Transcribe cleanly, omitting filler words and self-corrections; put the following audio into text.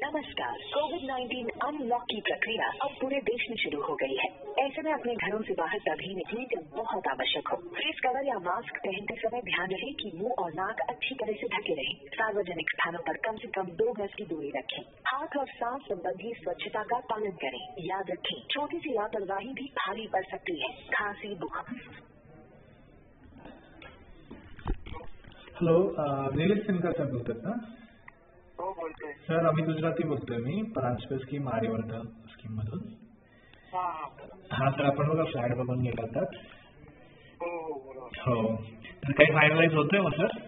नमस्कार। कोविड-19 अनलॉक की प्रक्रिया अब पूरे देश में शुरू हो गई है। ऐसे में अपने घरों से बाहर तभी निकलें जब बहुत आवश्यक हो। फेस कवर या मास्क पहनते समय ध्यान रहे कि मुंह और नाक अच्छी तरह से ढके रहें। सार्वजनिक स्थानों पर कम से कम 2 गज की दूरी रखें। हाथ और सांस संबंधी स्वच्छता का पालन करें। याद रखें, छोटी सी लापरवाही भी भारी पड़ सकती है। खांसी, बुखार। हॅलो, निलेश सिंगरचा बोलतात ना? हो बोलतोय सर, आम्ही गुजराती बोलतोय. मी परांजपे स्कीम आर्यवर्धन स्कीम मधून. हा सर, आपण बघा फ्लॅट बघून गेला होतात. हो बरोबर. हो, तर काही फायनलाइज होतोय मग सर?